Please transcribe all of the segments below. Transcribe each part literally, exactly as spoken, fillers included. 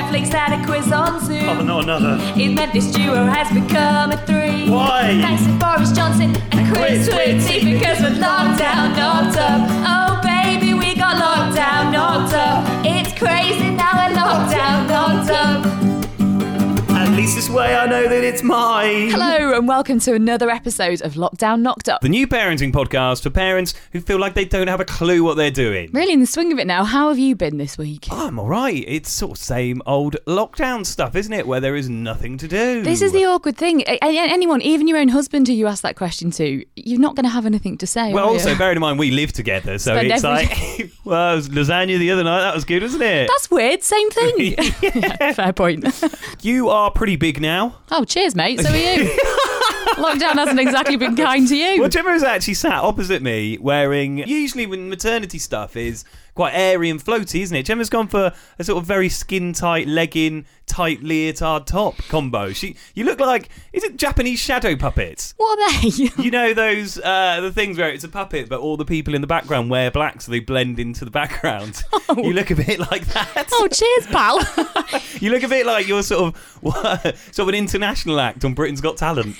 Netflix had a quiz on Zoom. Oh, not another. It meant this duo has become a three. Why? Thanks to Boris Johnson and Chris Whitty, because we're locked down, knocked up. Oh baby, we got locked down, knocked up. It's crazy now we're locked down, knocked up. At least this way I know that it's mine. Hello and welcome to another episode of Lockdown Knocked Up. The new parenting podcast for parents who feel like they don't have a clue what they're doing. Really in the swing of it now. How have you been this week? Oh, I'm alright. It's sort of same old lockdown stuff, isn't it? Where there is nothing to do. This is the awkward thing. A- anyone, even your own husband who you ask that question to, you're not going to have anything to say. Well, are also, you? bearing in mind we live together, so Spend it's every- like, well, it was lasagna the other night. That was good, wasn't it? That's weird. Same thing. Yeah, fair point. You are pretty big now. Oh, cheers, mate. So are you. Lockdown hasn't exactly been kind to you. Well, Gemma is actually sat opposite me wearing, usually when maternity stuff is quite airy and floaty, isn't it? Gemma's gone for a sort of very skin-tight legging, tight leotard top combo. She, You look like, is it Japanese shadow puppets? What are they? You know those, uh, the things where it's a puppet, but all the people in the background wear black so they blend into the background. Oh. You look a bit like that. Oh, cheers, pal. You look a bit like you're sort of, sort of an international act on Britain's Got Talent.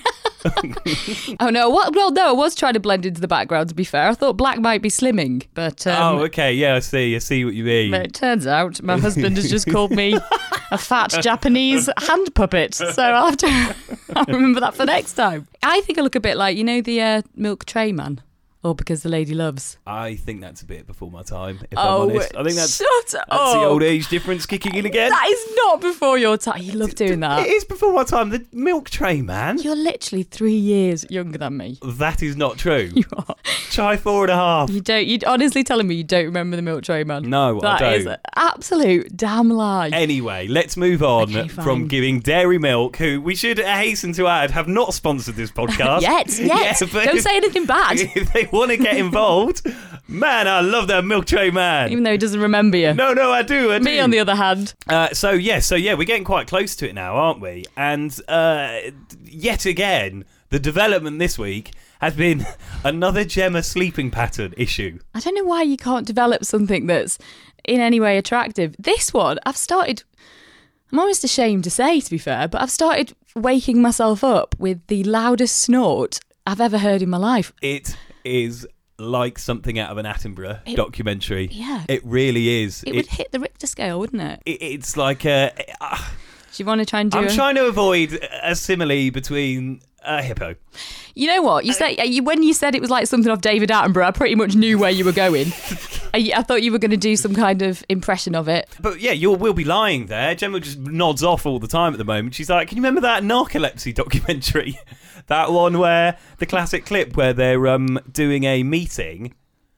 Oh no! What? Well, no, I was trying to blend into the background. To be fair, I thought black might be slimming, but um, oh, okay, yeah, I see, I see what you mean. but it turns out my husband has just called me a fat Japanese hand puppet. So I'll have to I'll remember that for next time. I think I look a bit like, you know, the uh, milk tray man, or Because the Lady Loves. I think that's a bit before my time, if Oh, I'm honest. I think that's, shut that's up. the old age difference kicking in again. That is not before your time. You love doing that. It is before my time. The milk tray man. You're literally three years younger than me. That is not true. You are. Try four and a half. You don't. You honestly telling me you don't remember the milk tray man? No, I That is don't. an absolute damn lie. Anyway, let's move on Okay, fine. from giving Dairy Milk, who we should hasten to add have not sponsored this podcast. Yet, yet. Yeah, but Don't if- say anything bad. If they want to get involved, man, I love that milk tray man. Even though he doesn't remember you. No, no, I do. I do. Me, on the other hand. Uh, so yeah, so yeah, we're getting quite close to it now, aren't we? And uh, yet again, the development this week has been another Gemma sleeping pattern issue. I don't know why you can't develop something that's in any way attractive. This one, I've started, I'm almost ashamed to say, to be fair, but I've started waking myself up with the loudest snort I've ever heard in my life. It is like something out of an Attenborough It- documentary. Yeah. It really is. It would hit the Richter scale, wouldn't it? it, it's like a... Uh, Do you want to try and do I'm a... trying to avoid a simile between a hippo. You know what? You said you, when you said it was like something off David Attenborough, I pretty much knew where you were going. I, I thought you were going to do some kind of impression of it. But yeah, you will be lying there. Gemma just nods off all the time at the moment. She's like, can you remember that narcolepsy documentary? That one where, the classic clip where they're um, doing a meeting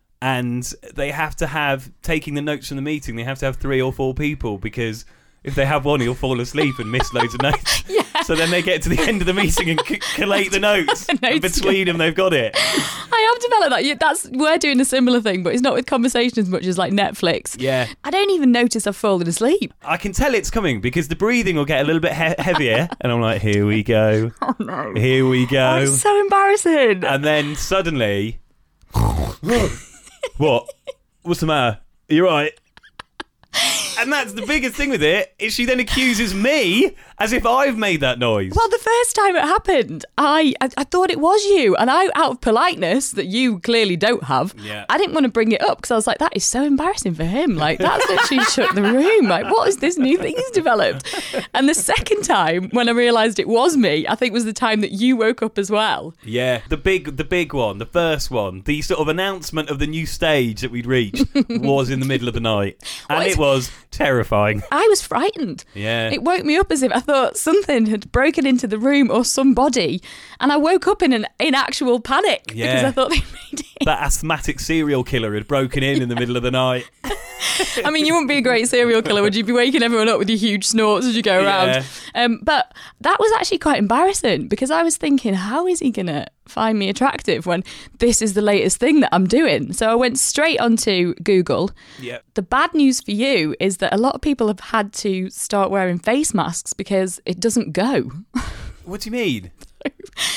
and they have to have, taking the notes from the meeting, they have to have three or four people because if they have one, he'll fall asleep and miss loads of notes. Yeah. So then they get to the end of the meeting and c- collate the notes. The and notes between them, they've got it. I have developed that. Yeah, that's we're doing a similar thing, but it's not with conversation as much as like Netflix. Yeah. I don't even notice I've fallen asleep. I can tell it's coming because the breathing will get a little bit he- heavier. And I'm like, here we go. Oh no. Here we go. Oh, it's so embarrassing. And then suddenly... What? What's the matter? Are you right? And that's the biggest thing with it, is she then accuses me as if I've made that noise. Well, the first time it happened, I, I I thought it was you, and I, out of politeness that you clearly don't have, Yeah. I didn't want to bring it up because I was like, that is so embarrassing for him. Like, that's literally shut the room. Like, what is this new thing he's developed? And the second time, when I realised it was me, I think was the time that you woke up as well. Yeah, the big the big one, the first one, the sort of announcement of the new stage that we'd reached was in the middle of the night. And What? it was terrifying. I was frightened. Yeah. It woke me up as if I thought something had broken into the room or somebody, and I woke up in an in actual panic because Yeah. I thought they made it. That asthmatic serial killer had broken in in the middle of the night. I mean, you wouldn't be a great serial killer, would you? Be waking everyone up with your huge snorts as you go around. Yeah. Um, but that was actually quite embarrassing because I was thinking, how is he going to find me attractive when this is the latest thing that I'm doing? So I went straight onto Google. Yeah. The bad news for you is that a lot of people have had to start wearing face masks because it doesn't go. What do you mean?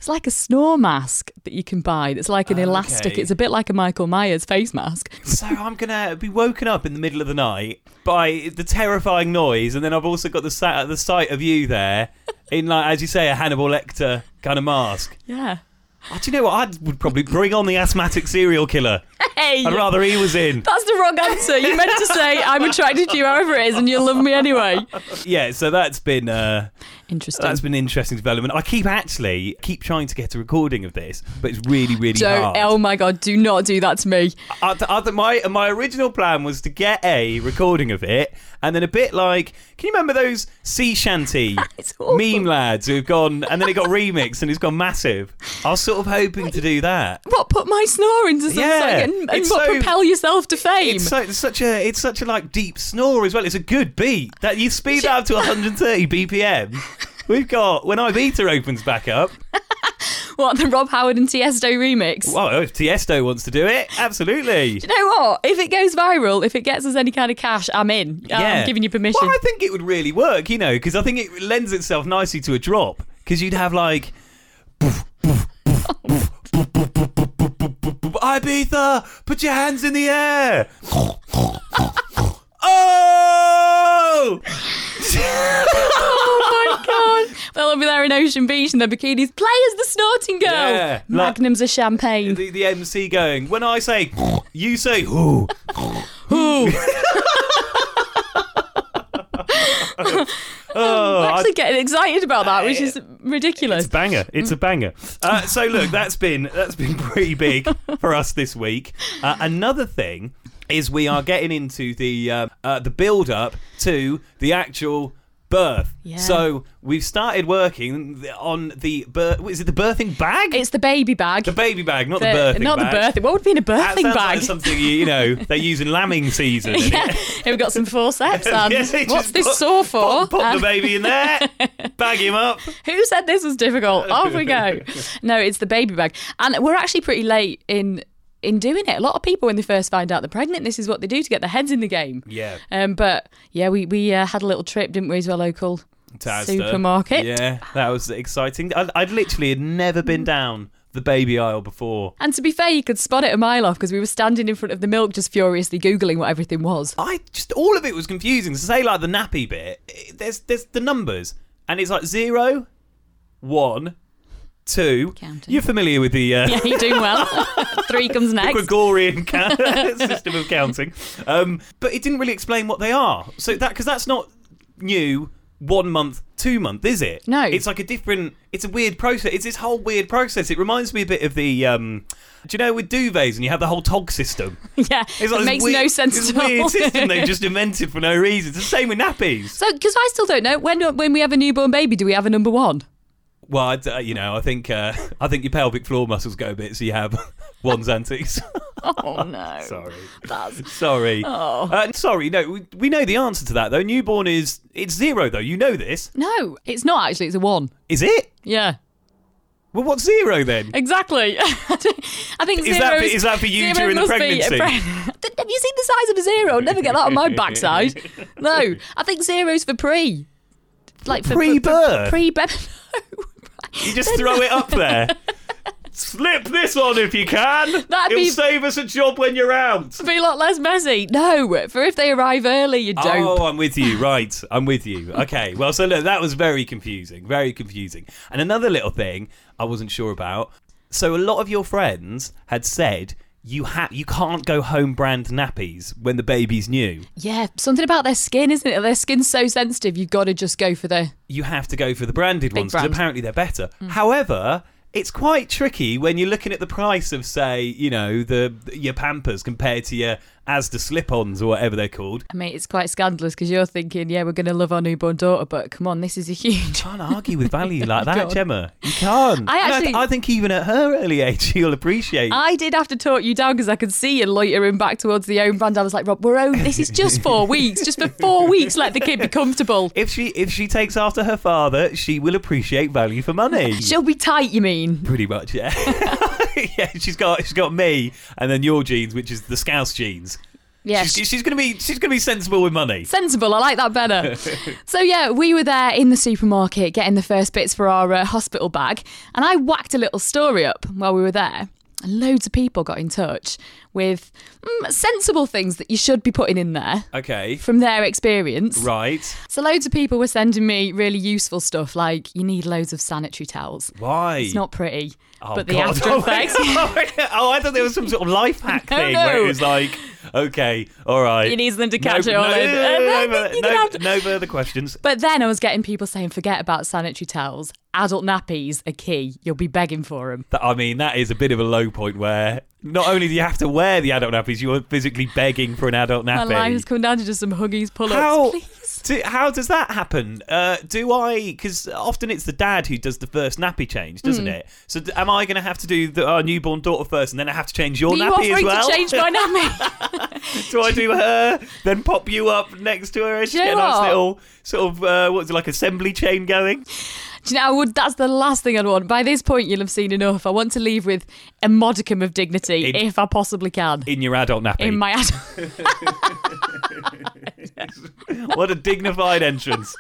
It's like a snore mask that you can buy. That's like an Oh, elastic. okay. It's a bit like a Michael Myers face mask. So I'm gonna be woken up in the middle of the night by the terrifying noise, and then I've also got the sa- the sight of you there in, like, as you say, a Hannibal Lecter kind of mask. Yeah. Oh, do you know what? I would probably bring on the asthmatic serial killer. Hey. I'd rather he was in. That's the wrong answer. You meant to say I'm attracted to you however it is, and you'll love me anyway. Yeah, so that's been uh, Interesting. that's been an interesting development. I keep actually keep trying to get a recording of this, but it's really, really Don't. hard. Oh my God! Do not do that to me. I, I, I, my my original plan was to get a recording of it, and then a bit like, can you remember those sea shanty It's awful. meme lads who've gone, and then it got remixed and it's gone massive? I was sort of hoping to do that. What? Put my snore into something Yeah, and, and it's what, so- propel yourself to fame. It's, so, it's such a it's such a like deep snore as well. It's a good beat that you speed that up to one hundred thirty B P M. We've got when Ibiza opens back up. What, the Rob Howard and Tiesto remix? Well, if Tiesto wants to do it, absolutely. Do you know what? If it goes viral, if it gets us any kind of cash, I'm in. I'm giving you permission. Well, I think it would really work, you know, because I think it lends itself nicely to a drop. Because you'd have like, Ibiza, put your hands in the air. Oh! Oh my God. They'll be there in Ocean Beach in their bikinis. Play as the snorting girl. Yeah, Magnums of champagne. The, the M C going, when I say, you say, who? Ooh. Oh, I'm I- actually getting excited about that, which is ridiculous. It's a banger. It's a banger. Uh, so look, that's been that's been pretty big for us this week. Uh, another thing is we are getting into the uh, uh, the build up to the actual birth. Yeah. So we've started working on the birth. Is it the birthing bag? It's the baby bag. the baby bag, not The- the birthing not bag. the birthing. What would be in a That birthing sounds bag? like something you, you know they use in lambing season. isn't Yeah, it? here we've got some forceps and Yeah, they what's just this put- saw for? Pop, pop And the baby in there, bag him up. who said this was difficult? Off we go. No, it's the baby bag. And we're actually pretty late in in doing it. A lot of people, when they first find out they're pregnant, this is what they do to get their heads in the game. Yeah. Um, but yeah, we, we uh, had a little trip, didn't we, to a local To Asda. supermarket. Yeah, that was exciting. I, I'd literally had never been down the baby aisle before. And to be fair, you could spot it a mile off because we were standing in front of the milk just furiously Googling what everything was. I just all of it was confusing. So say like the nappy bit, it- there's there's the numbers, and it's like zero, one, two. Counting. You're familiar with the uh, Yeah, you're doing well. Three comes the next. Gregorian ca- system of counting, um, but it didn't really explain what they are. So that because that's not new. One month, two month, is it? No. It's like a different. It's a weird process. It's this whole weird process. It reminds me a bit of the. Um, do you know with duvets and you have the whole T O G system? Yeah, It's like it this makes weird, no sense this at all. weird system they just invented for no reason. It's the same with nappies. So, because I still don't know, when when we have a newborn baby, do we have a number one? Well, I'd, uh, you know, I think uh, I think your pelvic floor muscles go a bit, so you have ones and twos. Oh, no. Sorry, That's... sorry, Oh. uh, sorry. No, we, we know the answer to that though. Newborn is it's zero though. You know this, No, it's not actually, it's a one. is it? Yeah. Well, what's zero then? Exactly. I think Is zero that for- is that for you zero during the must be a pregnancy? pre- Have you seen the size of a zero? I'll never get that on my backside. No, I think zero's for pre. Like for Pre-birth? Pre-baby. You just throw it up there. Slip this on if you can. That'd It'll be- save us a job when you're out. Be a lot less messy. No, for if they arrive early, you dope. Oh, I'm with you. Right, I'm with you. Okay, well, so look, that was very confusing, very confusing. And another little thing I wasn't sure about. So a lot of your friends had said you ha- you can't go home brand nappies when the baby's new. Yeah, something about their skin, isn't it? Their skin's so sensitive, you've got to just go for the... You have to go for the branded Big ones because brand. apparently they're better. However, it's quite tricky when you're looking at the price of, say, you know, the your Pampers compared to your Asda slip-ons or whatever they're called. I mean, it's quite scandalous because you're thinking, yeah, we're going to love our newborn daughter, but come on, this is a huge... Can't argue with value like that, God. Gemma. You can't. I And actually- th- I think even at her early age, you'll appreciate. I did have to talk you down because I could see you loitering back towards the own brand. I was like, Rob, we're own. This is just four weeks. Just for four weeks, let the kid be comfortable. If she if she takes after her father, she will appreciate value for money. She'll be tight, you mean? Pretty much, yeah. Yeah, she's got she's got me and then your genes, which is the Scouse genes. Yeah, she's, she's gonna be she's gonna be sensible with money. Sensible, I like that better. So yeah, we were there in the supermarket getting the first bits for our uh, hospital bag, and I whacked a little story up while we were there. And loads of people got in touch with mm, sensible things that you should be putting in there. Okay. From their experience. Right. So loads of people were sending me really useful stuff like you need loads of sanitary towels. Why? It's not pretty. Oh, but the God. after effects. Oh, I thought there was some sort of life hack No, thing no. where it was like, okay, all right. You need them to catch no, it all no, in. No, And no, then no, you no, can have- no further questions. But then I was getting people saying, forget about sanitary towels. Adult nappies are key. You'll be begging for them. That- I mean, that is a bit of a low point where not only do you have to wear the adult nappies, you are physically begging for an adult My nappy. life has come down to just some Huggies pull-ups, How- please. Do, how does that happen? Uh, do I? Because often it's the dad who does the first nappy change, doesn't Mm. it? So d- am I going to have to do the, our newborn daughter first, and then I have to change your Are you nappy as offering well? to change my nappy? Do I do her, then pop you up next to her, and Do you get a know nice what? little sort of uh, what's it like assembly chain going? Do you know, I would, that's the last thing I'd want. By this point, you'll have seen enough. I want to leave with a modicum of dignity, In- if I possibly can. In your adult nappy. In my adult... What a dignified entrance.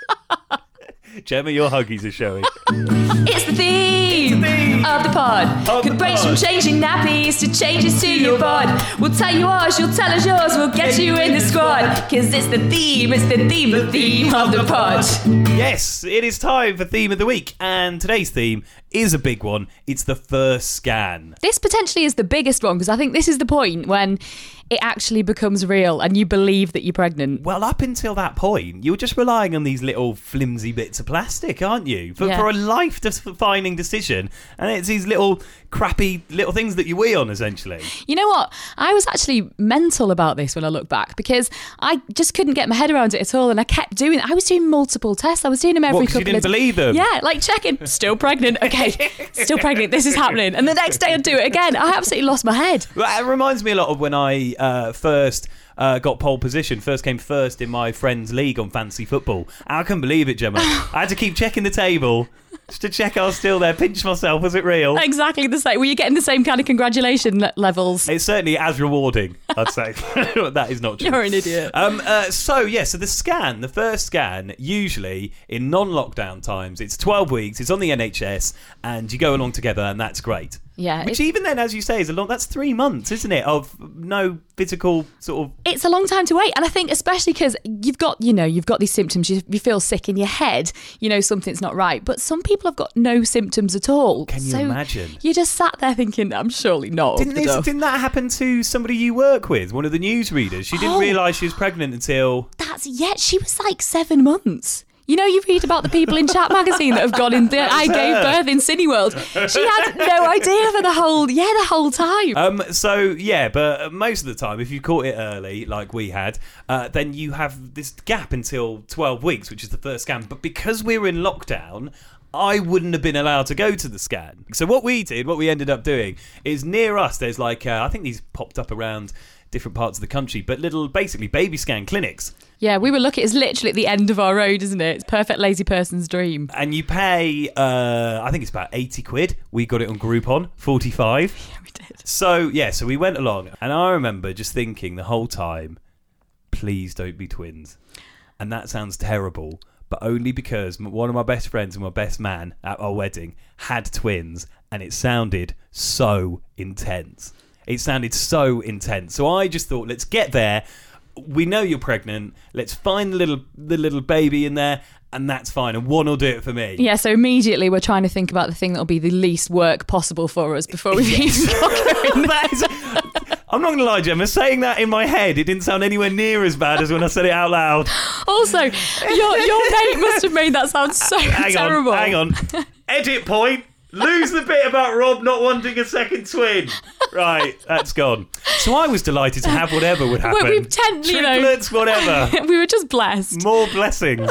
Gemma, your Huggies are showing. It's the theme, It's the theme of the pod. of Good the breaks pod. from changing nappies to changes to your bod. We'll tell you ours, you'll tell us yours. We'll get you in the squad. Cause it's the theme, it's the theme, the theme of the pod. Yes, it is time for Theme of the Week, and today's theme is a big one. It's the first scan. This potentially is the biggest one because I think this is the point when it actually becomes real and you believe that you're pregnant. Well, up until that point, you were just relying on these little flimsy bits of plastic, aren't you? For, Yeah. for a life-defining decision. And it's these little crappy little things that you wee on, essentially. You know what? I was actually mental about this when I look back because I just couldn't get my head around it at all, and I kept doing. I was doing multiple tests. I was doing them every What, 'cause couple you didn't of believe them? Yeah, like checking. Still pregnant. Okay, still pregnant. This is happening. And the next day I'd do it again. I absolutely lost my head. Well, it reminds me a lot of when I uh, first uh, got pole position, first came first in my friend's league on fantasy football. I couldn't believe it, Gemma. I had to keep checking the table just to check I was still there, pinch myself, was it real? Exactly the same. Were you getting the same kind of congratulation le- levels? It's certainly as rewarding, I'd say. That is not true. You're an idiot. Um, uh, so, yeah, so the scan, the first scan, usually in non-lockdown times, it's twelve weeks, it's on the N H S, and you go along together, and that's great. Yeah, Which it- even then, as you say, is a long, that's three months, isn't it, of no physical sort of... It's a long time to wait, and I think especially because you've got, you know, you've got these symptoms. You, you feel sick in your head. You know something's not right. But some people have got no symptoms at all. Can you so imagine? You just sat there thinking, I'm surely not. Didn't, up the this, duff. didn't that happen to somebody you work with, one of the newsreaders? She didn't Oh. realise she was pregnant until... That's yet. She was like seven months. You know, you read about the people in Chat magazine that have gone in. The, I gave her. birth in Cineworld. She had no idea for the whole, yeah, the whole time. Um, so, yeah, but most of the time, if you caught it early, like we had, uh, then you have this gap until twelve weeks, which is the first scan. But because we were in lockdown, I wouldn't have been allowed to go to the scan. So what we did, what we ended up doing, is near us, there's like, uh, I think these popped up around different parts of the country, but little, basically, baby scan clinics. Yeah, we were lucky. It's literally at the end of our road, isn't it? It's perfect lazy person's dream. And you pay, uh, I think it's about eighty quid. We got it on Groupon, forty-five. Yeah, we did. So, yeah, so we went along, and I remember just thinking the whole time, please don't be twins. And that sounds terrible, but only because m- one of my best friends and my best man at our wedding had twins, and it sounded so intense. It sounded so intense. So I just thought, let's get there. We know you're pregnant. Let's find the little the little baby in there, and that's fine. And one will do it for me. Yeah, so immediately we're trying to think about the thing that'll be the least work possible for us before we've even got going. That is, I'm not going to lie, Gemma. Saying that in my head, it didn't sound anywhere near as bad as when I said it out loud. Also, your your mate must have made that sound so Hang terrible. on, hang on. Edit point. Lose the bit about Rob not wanting a second twin. Right, that's gone. So I was delighted to have whatever would happen. Well, we tend, you know- Triplets, whatever. We were just blessed. More blessings.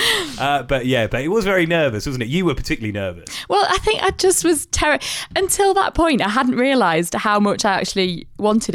Uh, but yeah, but it was very nervous, wasn't it? You were particularly nervous. Well, I think I just was terrible. Until that point, I hadn't realised how much I actually wanted it.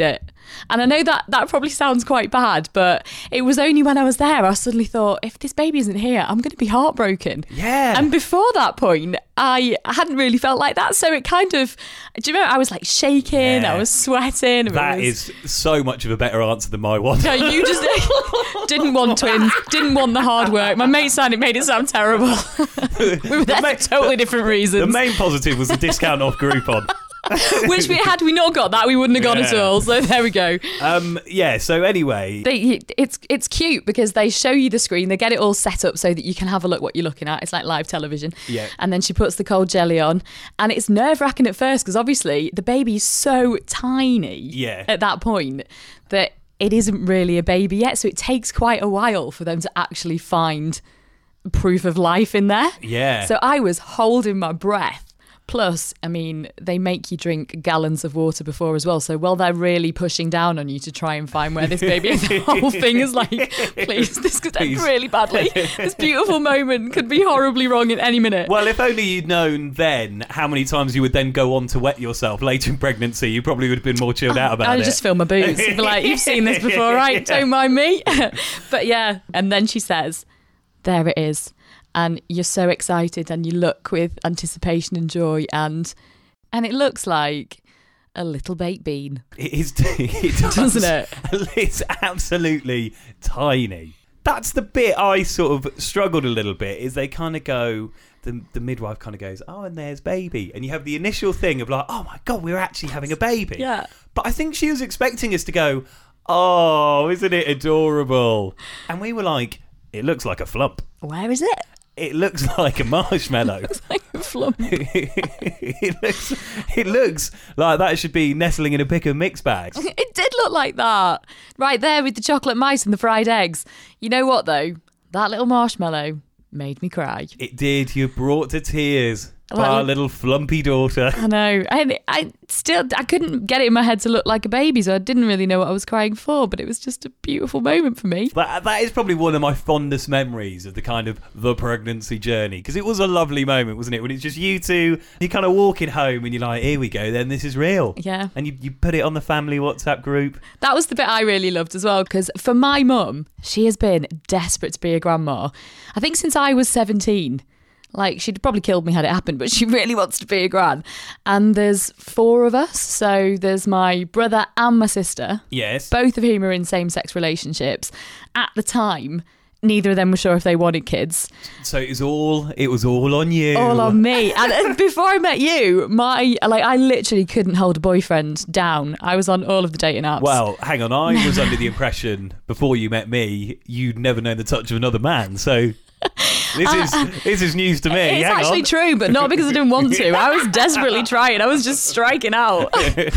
And I know that that probably sounds quite bad, but it was only when I was there I suddenly thought, if this baby isn't here, I'm going to be heartbroken. Yeah. And before that point, I hadn't really felt like that. So it kind of, do you remember, I was like shaking, Yeah. I was sweating. That it was, is so much of a better answer than my one. No, you just didn't want twins, didn't want the hard work. My mate said it made it sound terrible. We were there main- for totally different reasons. The main positive was the discount off Groupon. Which we had we not got that, we wouldn't have gone at Yeah. all. So there we go. Um, yeah, so anyway. They, it's it's cute because they show you the screen, they get it all set up so that you can have a look what you're looking at. It's like live television. Yeah. And then she puts the cold jelly on, and it's nerve wracking at first because obviously the baby's so tiny. Yeah. At that point that it isn't really a baby yet, so it takes quite a while for them to actually find proof of life in there. Yeah. So I was holding my breath. Plus, I mean, they make you drink gallons of water before as well. So while they're really pushing down on you to try and find where this baby is, the whole thing is like, please, this could end Please. really badly. This beautiful moment could be horribly wrong in any minute. Well, if only you'd known then how many times you would then go on to wet yourself later in pregnancy, you probably would have been more chilled out about I'd it. just fill my boots and be like, you've seen this before, right? Don't mind me. But yeah, and then she says, there it is. And you're so excited and you look with anticipation and joy, and and it looks like a little baked bean. It is, it does. Doesn't it? It's absolutely tiny. That's the bit I sort of struggled a little bit, is they kind of go, the, the midwife kind of goes, oh, and there's baby. And you have the initial thing of like, oh my God, we're actually having a baby. Yeah. But I think she was expecting us to go, oh, isn't it adorable? And we were like, it looks like a flump. Where is it? It looks like a marshmallow. It's like a flump. it looks it looks like that should be nestling in a pick and mix bag. It did look like that. Right there with the chocolate mice and the fried eggs. You know what, though? That little marshmallow made me cry. It did. You brought to tears Well, our little flumpy daughter. I know. I, I still, I couldn't get it in my head to look like a baby, so I didn't really know what I was crying for, but it was just a beautiful moment for me. That, that is probably one of my fondest memories of the kind of the pregnancy journey, because it was a lovely moment, wasn't it? When it's just you two, you're kind of walking home and you're like, here we go, then this is real. Yeah. And you, you put it on the family WhatsApp group. That was the bit I really loved as well, because for my mum, she has been desperate to be a grandma. I think since I was seventeen. Like, she'd probably killed me had it happened, but she really wants to be a gran. And there's four of us. So there's my brother and my sister, Yes. both of whom are in same-sex relationships. At the time, neither of them were sure if they wanted kids. So it was all it was all on you. All on me. And, and before I met you, my like I literally couldn't hold a boyfriend down. I was on all of the dating apps. Well, hang on. I was under the impression before you met me, you'd never known the touch of another man. So this is this is news to me. It's hang actually on. true, but not because I didn't want to. I was desperately trying. I was just striking out.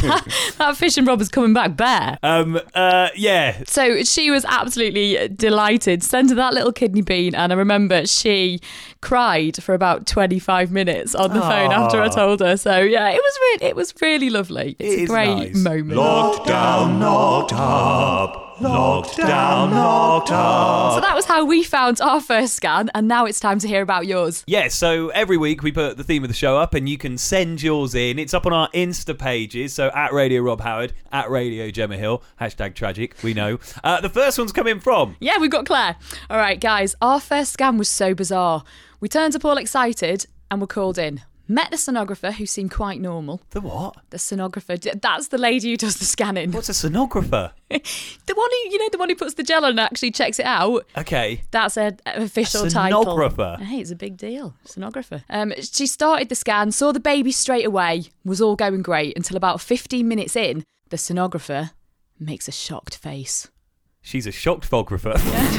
That fishing rod was coming back bare. Um. Uh. Yeah. So she was absolutely delighted. Sent her that little kidney bean, and I remember she cried for about twenty-five minutes on the phone after I told her. So yeah, it was really, it was really lovely. It's It a is great nice. moment. Locked down, knocked up. Locked down, knocked up. So that was how we found our first scan, and now it's time to hear about yours. Yeah, so every week we put the theme of the show up and you can send yours in. It's up on our Insta pages, so at Radio Rob Howard, at Radio Gemma Hill, hashtag tragic, we know. Uh, the first one's coming from... Yeah, we've got Claire. All right, guys, our first scan was so bizarre. We turned up all excited and were called in. Met the sonographer, who seemed quite normal. The what? The sonographer, that's the lady who does the scanning. What's a sonographer? The one who, you know, the one who puts the gel on and actually checks it out. Okay. That's an official A title. sonographer? Hey, it's a big deal. Sonographer. Um, she started the scan, saw the baby straight away, was all going great until about fifteen minutes in, the sonographer makes a shocked face. She's a shocked photographer.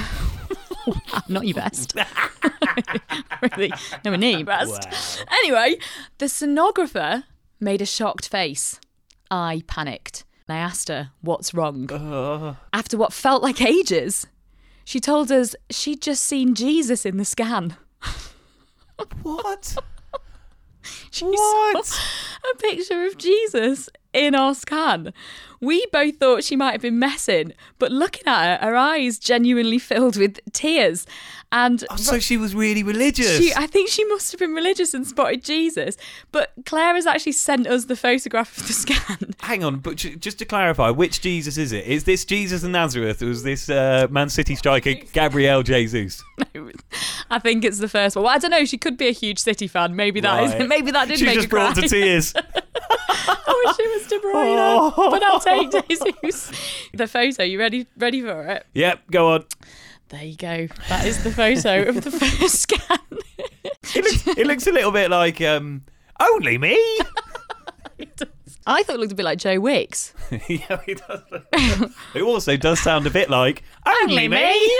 Not your best. Really, nowhere near your best. Wow. Anyway, the sonographer made a shocked face. I panicked. I asked her, what's wrong? Uh, After what felt like ages, she told us she'd just seen Jesus in the scan. what? She What? saw a picture of Jesus in our scan. We both thought she might have been messing, but looking at her, her eyes genuinely filled with tears. And Oh, so she was really religious. she, I think she must have been religious and spotted Jesus. But Claire has actually sent us the photograph of the scan. Hang on, but j- just to clarify, which Jesus is it? Is this Jesus of Nazareth, or is this uh, Man City striker Gabriel Jesus? I think it's the first one. Well, I don't know. She could be a huge City fan. Maybe that Right. is. Maybe that did She make just her cry. brought to tears. I wish it was De Bruyne, Oh. but I'll take Jesus. The photo. You ready? Ready for it? Yep, go on. There you go. That is the photo of the first scan. It looks, it looks a little bit like um, only me. I thought it looked a bit like Joe Wicks. Yeah, it does. It also does sound a bit like only, Only me.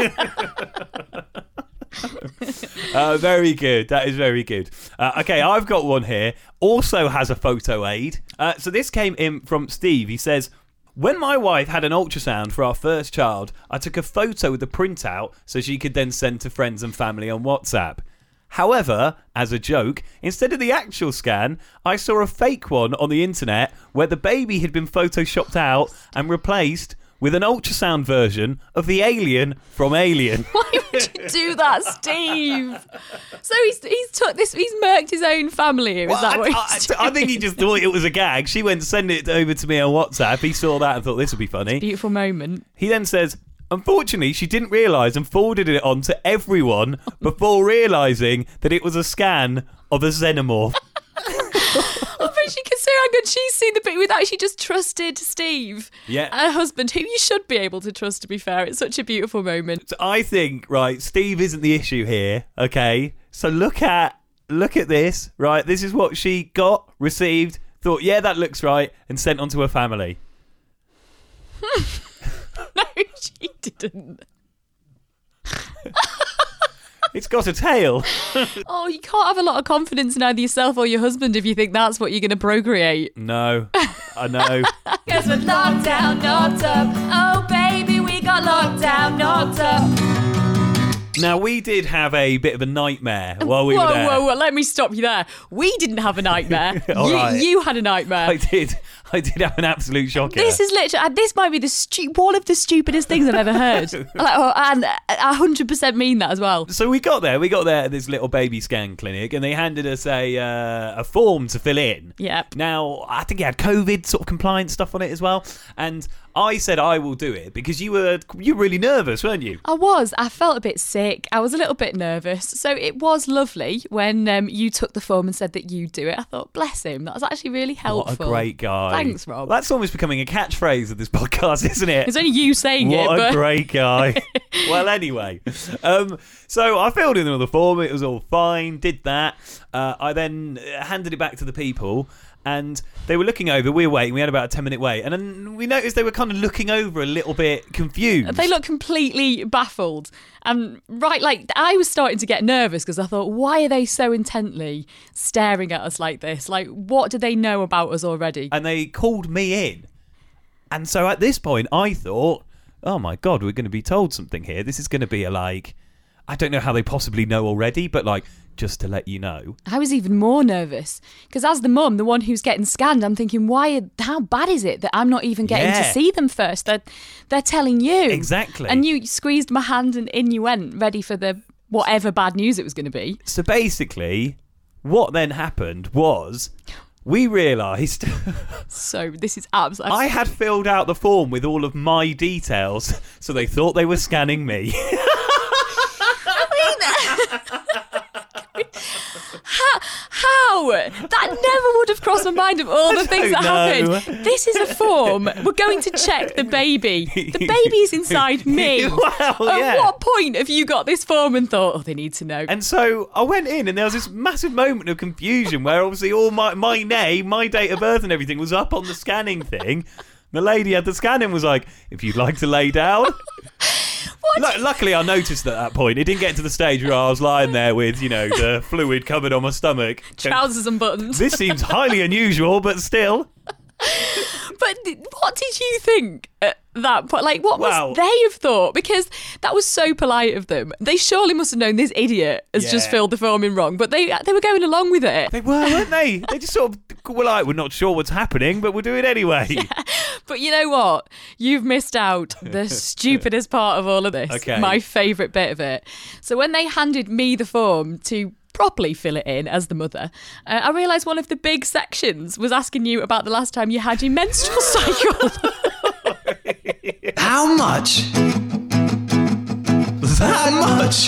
uh, very good. That is very good. Uh, okay, I've got one here. Also has a photo aid. Uh, so this came in from Steve. He says, when my wife had an ultrasound for our first child, I took a photo with the printout so she could then send to friends and family on WhatsApp. However, as a joke, instead of the actual scan, I saw a fake one on the internet where the baby had been photoshopped out and replaced with an ultrasound version of the alien from Alien. Why would you do that, Steve? So he's he's took this. He's murked his own family. Here. Is Well, that I, what I, he's I think he just thought it was a gag. She went to send it over to me on WhatsApp. He saw that and thought this would be funny. Beautiful moment. He then says, unfortunately, she didn't realise and forwarded it on to everyone before realising that it was a scan of a xenomorph. I bet she consider how good she's seen the bit without she just trusted Steve, Yeah. her husband, who you should be able to trust. To be fair, it's such a beautiful moment. So I think, right, Steve isn't the issue here, okay? So look at look at this, right? This is what she got, received, thought, yeah, that looks right, and sent on to her family. No, she didn't. It's got a tail. Oh, you can't have a lot of confidence in either yourself or your husband if you think that's what you're going to procreate. No, I know. Because we're locked down, knocked up. Oh, baby, we got locked down, knocked up. Now, we did have a bit of a nightmare while we whoa, were there. whoa, whoa, let me stop you there. We didn't have a nightmare. All you, right. you had a nightmare. I did. I did have an absolute shocker. This is literally, uh, this might be the stu- one of the stupidest things I've ever heard. Like, oh, and I one hundred percent mean that as well. So we got there. We got there at this little baby scan clinic, and they handed us a uh, a form to fill in. Yep. Now, I think it had COVID sort of compliance stuff on it as well, and I said I will do it because you were you were really nervous, weren't you? I was. I felt a bit sick. I was a little bit nervous. So it was lovely when um, you took the form and said that you'd do it. I thought, bless him. That was actually really helpful. What a great guy. Thanks, Rob. That's almost becoming a catchphrase of this podcast, isn't it? It's only you saying it, What a but great guy. Well, anyway, um, so I filled in the form. It was all fine. Did that. Uh, I then handed it back to the people, and they were looking over. We were waiting. We had about a ten minute wait, and then we noticed they were kind of looking over a little bit confused. they look completely baffled. And right, like, I was starting to get nervous because I thought, why are they so intently staring at us like this? Like, what do they know about us already? And they called me in, and so at this point, I thought, oh my god, we're going to be told something here. This is going to be a like, I don't know how they possibly know already, but like, just to let you know. I was even more nervous because as the mum, the one who's getting scanned, I'm thinking, why? How bad is it that I'm not even getting Yeah. to see them first? They're, they're telling you. Exactly. And you squeezed my hand and in you went, ready for the whatever bad news it was going to be. So basically, what then happened was we realised So this is absolutely... I had filled out the form with all of my details, so they thought they were scanning me. How? How? That never would have crossed my mind of all the things that don't know. happened. This is a form. We're going to check the baby. The baby's inside me. Well, At yeah. what point have you got this form and thought, oh, they need to know? And so I went in, and there was this massive moment of confusion where obviously all my, my name, my date of birth and everything was up on the scanning thing. The lady at the scanning was like, if you'd like to lay down. Lu- luckily, I noticed at that point. It didn't get to the stage where I was lying there with, you know, the fluid covered on my stomach. Trousers and buttons. This seems highly unusual, but still. But what did you think? Uh, that point? Like, what Wow. must they have thought? Because that was so polite of them. They surely must have known this idiot has just Yeah. filled the form in wrong, but they they were going along with it. They were, weren't they? They just sort of were like, we're not sure what's happening, but we'll do it anyway. But you know what? You've missed out the stupidest part of all of this. Okay. My favourite bit of it. So when they handed me the form to properly fill it in as the mother, uh, I realised one of the big sections was asking you about the last time you had your menstrual cycle. How much? That much?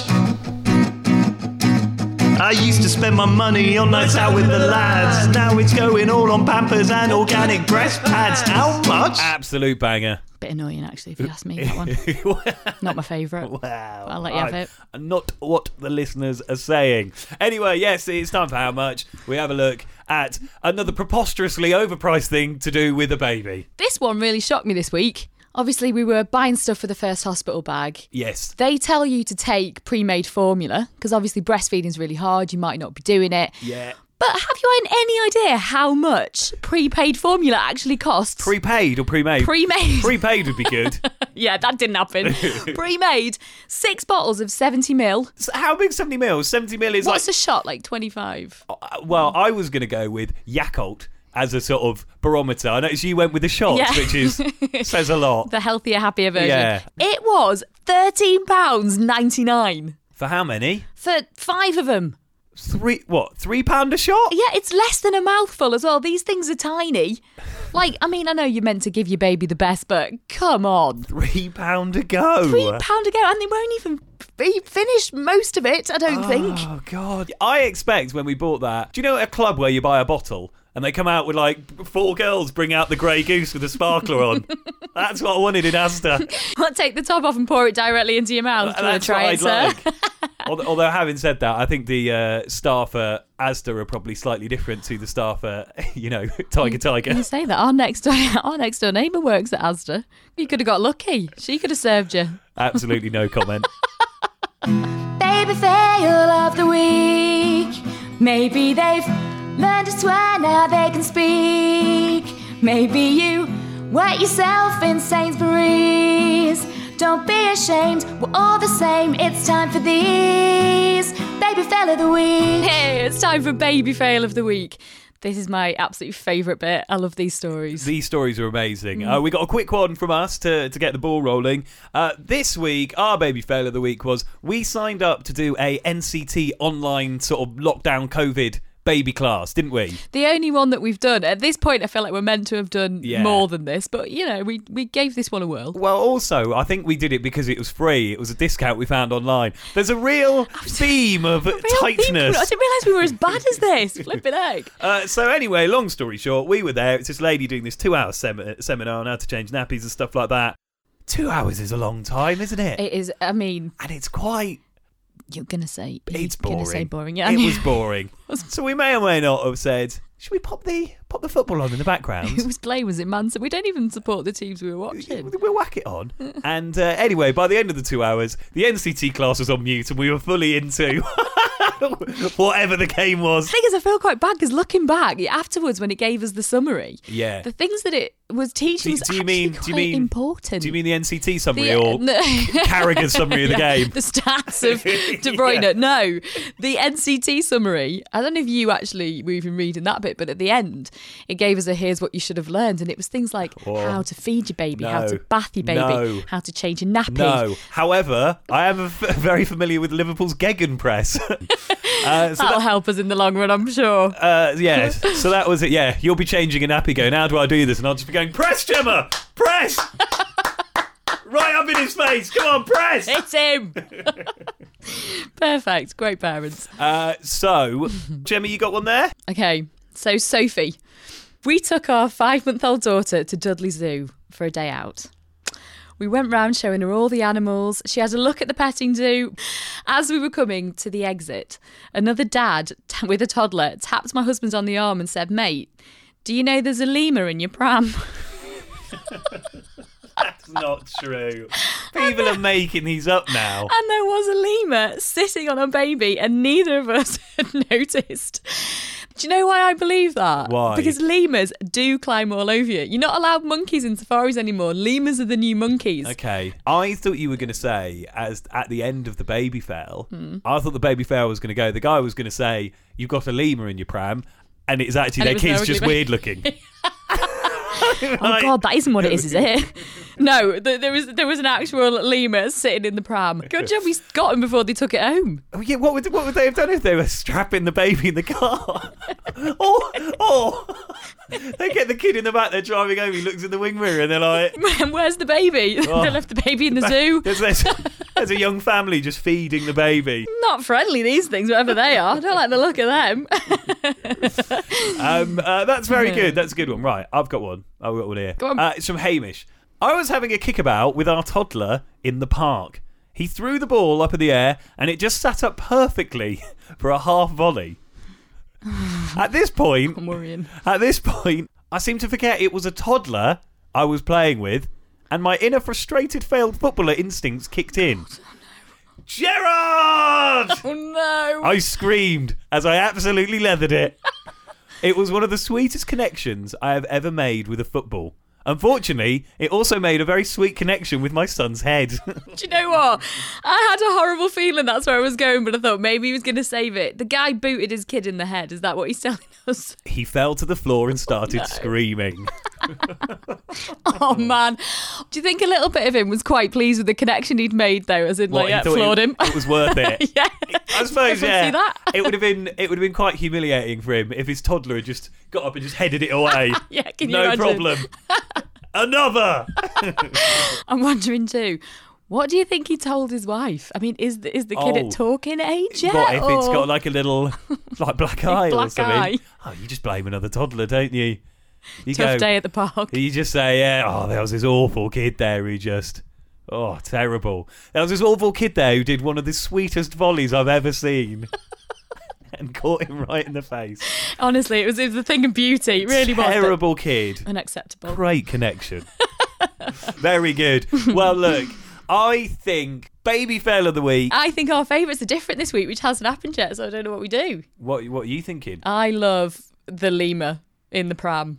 I used to spend my money on nights out with the lads. Now it's going all on Pampers and organic breast pads. How much? Absolute banger. Bit annoying, actually, if you ask me, that one. Not my favourite. Wow. I'll let you have I- it. Not what the listeners are saying. Anyway, yes, it's time for How Much. We have a look at another preposterously overpriced thing to do with a baby. This one really shocked me this week. Obviously, we were buying stuff for the first hospital bag. Yes. They tell you to take pre-made formula because obviously breastfeeding's really hard. You might not be doing it. Yeah. But have you any idea how much prepaid formula actually costs? Prepaid or pre-made? Pre-made. Prepaid would be good. Yeah, that didn't happen. Pre-made. Six bottles of seventy mil. So how big seventy mils? seventy mil is What's like... a shot? Like twenty-five. Uh, well, I was going to go with Yakult as a sort of barometer. I noticed you went with the shots, Yeah. which is says a lot. The healthier, happier version. Yeah. It was thirteen pounds ninety-nine For how many? for five of them. Three, what, three pound a shot? Yeah, it's less than a mouthful as well. These things are tiny. Like, I mean, I know you're meant to give your baby the best, but come on. Three pound a go. Three pound a go, and they won't even be finished most of it, I don't think. Oh, God. I expect when we bought that, do you know at a club where you buy a bottle and they come out with like four girls bring out the Grey Goose with a sparkler on? That's what I wanted in Asda. Well, take the top off and pour it directly into your mouth. Do you want That's to try what it, sir? I'd like. Although, although having said that, I think the uh, staff at Asda are probably slightly different to the staff at, you know, Tiger Tiger. You say that. Our next door, our next door neighbour works at Asda. You could have got lucky. She could have served you. Absolutely no comment. Baby fail of the week. Maybe they've learned to swear, now they can speak. Maybe you wet yourself in Sainsbury's. Don't be ashamed, we're all the same. It's time for these Baby Fail of the Week. Hey, it's time for Baby Fail of the Week. This is my absolute favourite bit. I love these stories. These stories are amazing. Uh, we got a quick one from us to, to get the ball rolling. Uh, this week, our baby fail of the week was we signed up to do a N C T online sort of lockdown COVID baby class, didn't we? The only one that we've done. At this point, I feel like we're meant to have done Yeah. more than this. But, you know, we, we gave this one a whirl. Well, also, I think we did it because it was free. It was a discount we found online. There's a real theme of Real tightness. people. I didn't realise we were as bad as this. Flipping egg. Uh, so anyway, long story short, we were there. It's this lady doing this two-hour sem- seminar on how to change nappies and stuff like that. Two hours is a long time, isn't it? It is, I mean, and it's quite... you're going to say... It's You're boring. going to say boring. Yeah, I It knew- was boring. So we may or may not have said, should we pop the pop the football on in the background? Who was playing? Was it Manchester? We don't even support the teams we were watching. We'll whack it on. And uh, anyway, by the end of the two hours, the N C T class was on mute and we were fully into whatever the game was. The thing is, I feel quite bad because looking back afterwards, when it gave us the summary, Yeah. the things that it was teaching Do- was do you actually mean- quite do you mean- important. Do you mean the N C T summary The- or no. Carragher's summary of the Yeah, game? The stats of De Bruyne. Yeah. No, the N C T summary. I don't know if you actually were even reading that bit, but at the end, it gave us a here's what you should have learned, and it was things like Oh. how to feed your baby, how No. to bath your baby, No. how to change your nappy. No. However, I am f- very familiar with Liverpool's Gegenpress. uh, so That'll that, help us in the long run, I'm sure. uh, yeah, so that was it. Yeah, you'll be changing a nappy going, how do I do this? And I'll just be going, press, Gemma! Press! Right up in his face! Come on, press! It's him. Perfect. Great parents. Uh, so, Gemma, you got one there? Okay, so Sophie, we took our five-month-old daughter to Dudley Zoo for a day out. We went round showing her all the animals. She had a look at the petting zoo. As we were coming to the exit, another dad t- with a toddler tapped my husband on the arm and said, "Mate, do you know there's a lemur in your pram?" That's not true. People are making these up now. And there was a lemur sitting on a baby, and neither of us had noticed. Do you know why I believe that? Why? Because lemurs do climb all over you. You're not allowed monkeys in safaris anymore. Lemurs are the new monkeys. Okay. I thought you were going to say, as at the end of the baby fail, Hmm. I thought the baby fail was going to go, the guy was going to say, you've got a lemur in your pram, and it's actually And their it was kid's no just ugly weird looking. Oh God, that isn't what it is, is it? No, th- there was there was an actual lemur sitting in the pram. Good job we got him before they took it home. Oh, yeah, what would what would they have done if they were strapping the baby in the car? or, or they get the kid in the back, they're driving home, he looks in the wing mirror and they're like... Where's the baby? Oh. They left the baby in the zoo. There's, there's, there's a young family just feeding the baby. Not friendly, these things, whatever they are. I don't like the look of them. Um, uh, that's very good. That's a good one. Right, I've got one. I've got one here. Go on. Uh, it's from Hamish. I was having a kickabout with our toddler in the park. He threw the ball up in the air and it just sat up perfectly for a half volley. At this point, I'm worrying. at this point, I seem to forget it was a toddler I was playing with, and my inner frustrated failed footballer instincts kicked in. Gerard! Oh no. I screamed as I absolutely leathered it. It was one of the sweetest connections I have ever made with a football. Unfortunately, it also made a very sweet connection with my son's head. Do you know what? I had a horrible feeling that's where I was going, but I thought maybe he was going to save it. The guy booted his kid in the head. Is that what he's telling us? He fell to the floor and started No. screaming. Oh man. Do you think a little bit of him was quite pleased with the connection he'd made though, as in What, like he yeah, thought floored it, him? It was worth it. Yeah. I suppose, Everyone yeah. see that? It would have been it would have been quite humiliating for him if his toddler had just got up and just headed it away. Yeah, can you no imagine? problem. Another. I'm wondering too. What do you think he told his wife? I mean, is the, is the kid Oh. at talking age yet? What if it's or- got like a little like black eye or black something? eye. Oh, you just blame another toddler, don't you? You Tough go, day at the park. You just say, yeah, oh, there was this awful kid there who just, oh, terrible. There was this awful kid there who did one of the sweetest volleys I've ever seen. And caught him right in the face. Honestly, it was, it was a thing of beauty. It really was. Terrible kid. Unacceptable. Great connection. Very good. Well, look, I think baby fail of the week. I think our favourites are different this week, which hasn't happened yet, so I don't know what we do. What, what are you thinking? I love the lemur in the pram.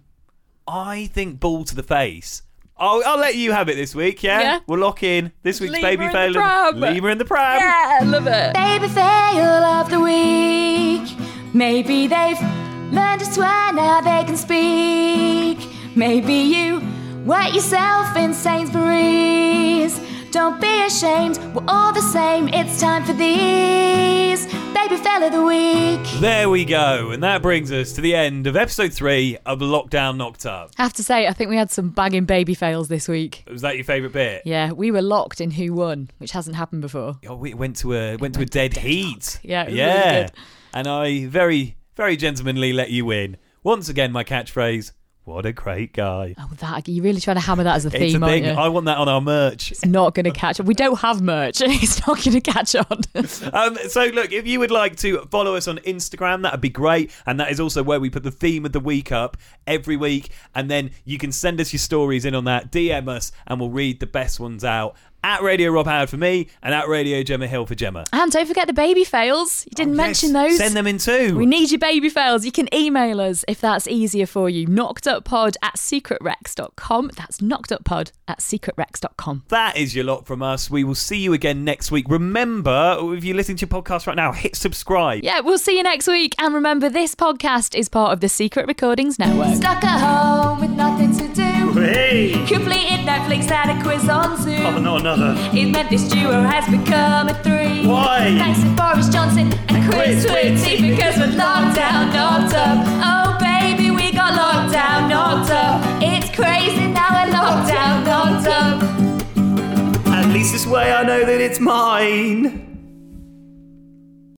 I think ball to the face. I'll, I'll let you have it this week, yeah? Yeah. We'll lock in this week's Lemur baby in the fail. pram. Lemur in the pram. Yeah, I love it. Baby fail of the week. Maybe they've learned to swear, now they can speak. Maybe you wet yourself in Sainsbury's. Don't be ashamed, we're all the same. It's time for these baby fail of the week. There we go. And that brings us to the end of episode three of Lockdown Knocked Up. I have to say, I think we had some banging baby fails this week. Was that your favourite bit? Yeah, we were locked in who won, which hasn't happened before. Oh, we went to a went to a dead heat. Yeah, it was yeah. really good. And I very, very gentlemanly let you win. Once again, my catchphrase, what a great guy. Oh, that you're really trying to hammer that as a It's theme, a aren't thing. you? I want that on our merch. It's not going to catch on. We don't have merch. It's not going to catch on. Um, so, look, if you would like to follow us on Instagram, that would be great. And that is also where we put the theme of the week up every week. And then you can send us your stories in on that, D M us, and we'll read the best ones out. At Radio Rob Howard for me, and at Radio Gemma Hill for Gemma. And don't forget the baby fails. You didn't Oh, mention yes. those. Send them in too. We need your baby fails. You can email us if that's easier for you. knockeduppod at secretrex dot com. That's knockeduppod at secretrex dot com. That is your lot from us. We will see you again next week. Remember, if you're listening to your podcast right now, hit subscribe. Yeah, we'll see you next week. And remember, this podcast is part of the Secret Recordings Network. Stuck at home with nothing to do. Hey! Completed Netflix and a quiz on Zoom. Oh, not another. It meant this duo has become a three. Why? Thanks to Boris Johnson and Chris Chris Twitty, because we're locked down, knocked up. Oh baby, we got locked down, knocked up. It's crazy now we're locked down, knocked up. At least this way I know that it's mine.